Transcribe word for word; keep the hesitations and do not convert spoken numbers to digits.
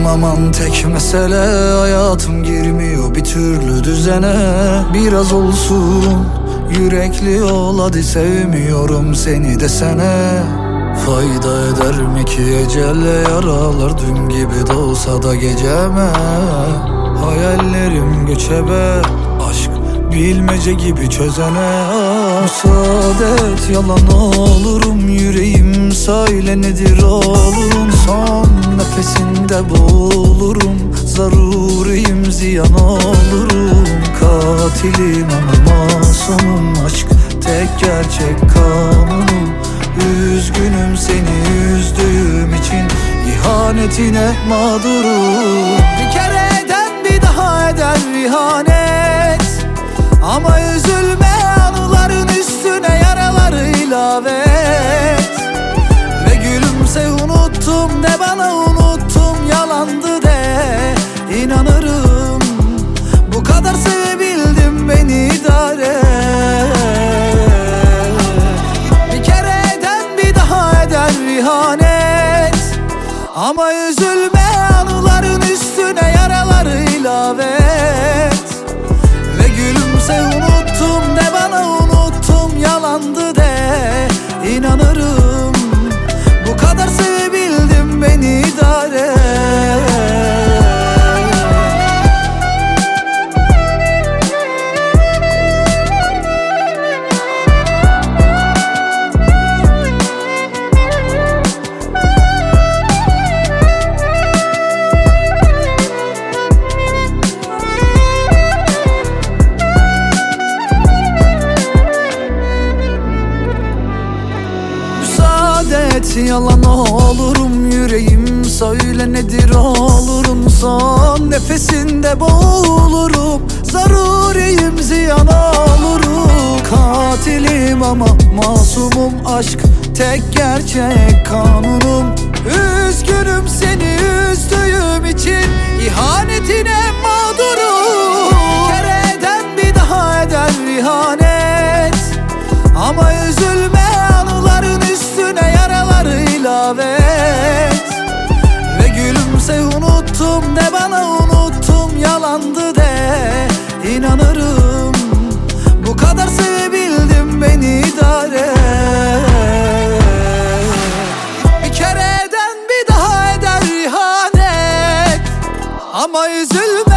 Anlaman tek mesele, hayatım girmiyor bir türlü düzene. Biraz olsun yürekli ol hadi, sevmiyorum seni desene. Fayda eder mi ki ecelle yaralar, dün gibi de olsa da geceme. Hayallerim göçebe, aşk bilmece gibi çözene. Müsaade et yalan olurum, yüreğim söyle nedir olurum. Son nefesinde boğulurum, zaruriyim ziyan olurum. Katilim ama masumum, aşk tek gerçek kanunum. Üzgünüm seni üzdüğüm için, ihanetine mağdurum. Bir kere eden bir daha eder ihanet, ama üzülme anıların üstüne yaraları ilave et. Ve gülümse unuttum de bana, unuttum yalandı de, inanırım bu kadar sevebildim beni idare et. Bir kere eden bir daha eder ihanet, ama üzülme anıların üstüne yaraları ilave et. Ve gülümse unuttum de bana, unuttum yalandı de, inanırım bu kadar sevebildim beni idare et. Yalan olurum, yüreğim söyle nedir olurum. Son nefesinde boğulurum, zaruriyim ziyan olurum. Katilim ama masumum, aşk tek gerçek kanunum. Üzgünüm seni üzdüğüm için, ihanetine mağdurum. Bir kere eden bir daha eder ihanet, ama üzülme anıların üstüne yaraları ilave et. Ve gülümse unuttum de bana, unuttum yalandı de, inanırım bu kadar sevebildim beni idare et. Bir kere eden bir daha eder ihanet, ama üzülme